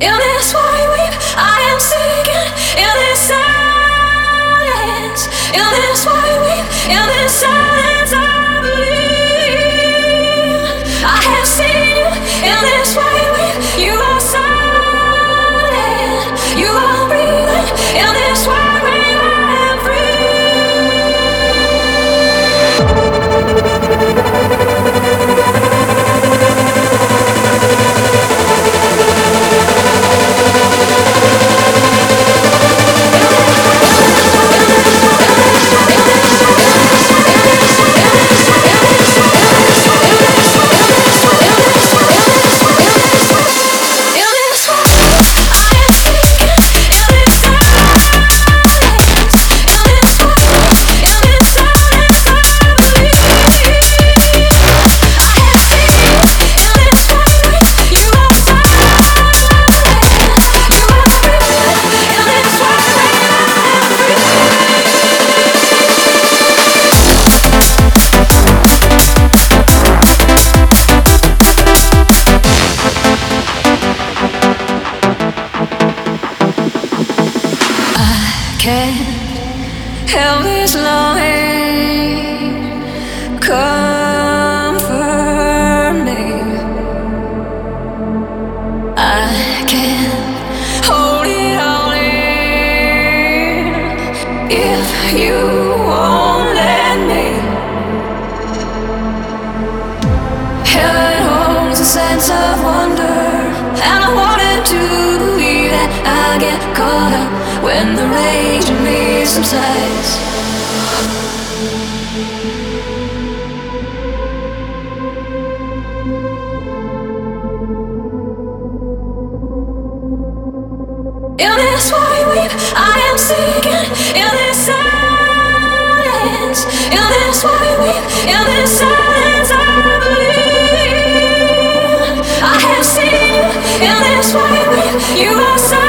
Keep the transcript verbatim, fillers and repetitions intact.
In this white weep, I am sinking. In this silence, in this white weep, in this silence, I believe I have seen you. In this white weep, you are silent, you are breathing. In this white weep, I am can't help this longing comfort me. I can't hold it all in if you won't let me. Heaven holds a sense of wonder, and I wanted to believe that I get caught up when the rage in me subsides. In this white weep, I am sinking. In this silence, in this white weep, in this silence, I believe I have seen you. In this white weep, you are so